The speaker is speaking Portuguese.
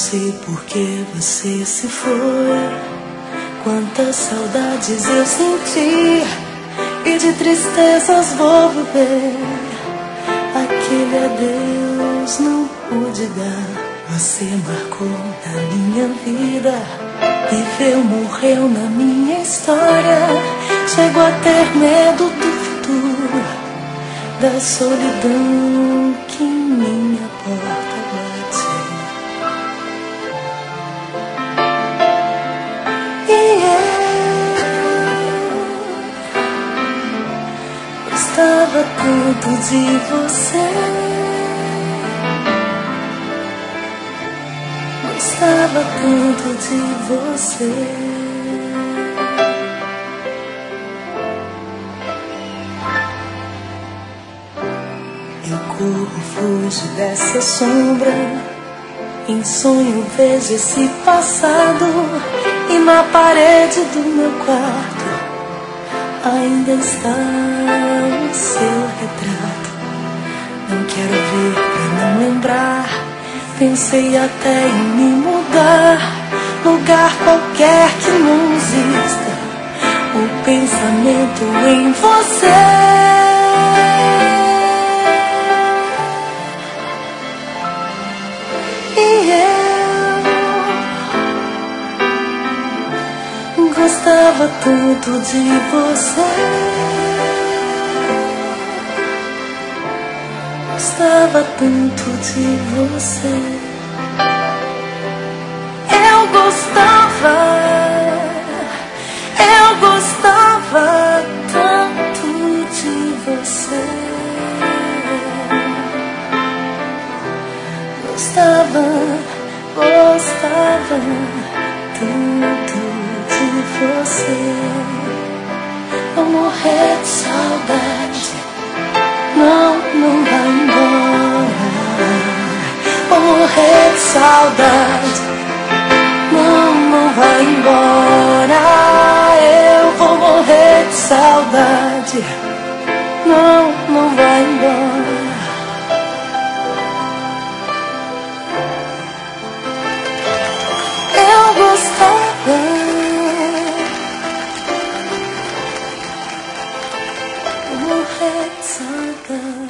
sei por que você se foi. Quantas saudades eu senti e de tristezas vou viver. Aquele adeus não pude dar. Você marcou na minha vida, viveu, morreu na minha história. Chego a ter medo do futuro, da solidão que em minha porta bate. E eu gostava tanto de você. Gostava tanto de você. Eu corro, fujo dessa sombra. Em sonho vejo esse passado. E na parede do meu quarto ainda está o seu retrato. Não quero ver pra não lembrar. Pensei até em me mudar, lugar qualquer que não exista, o pensamento em você. E eu gostava tanto de você. Gostava tanto de você. Eu gostava tanto de você. Gostava tanto de você. Vou morrer de saudade. Não vai embora. Vou morrer de saudade. Não vai embora. Eu vou morrer de saudade. Não vai embora. Eu gostava. Vou morrer de saudade.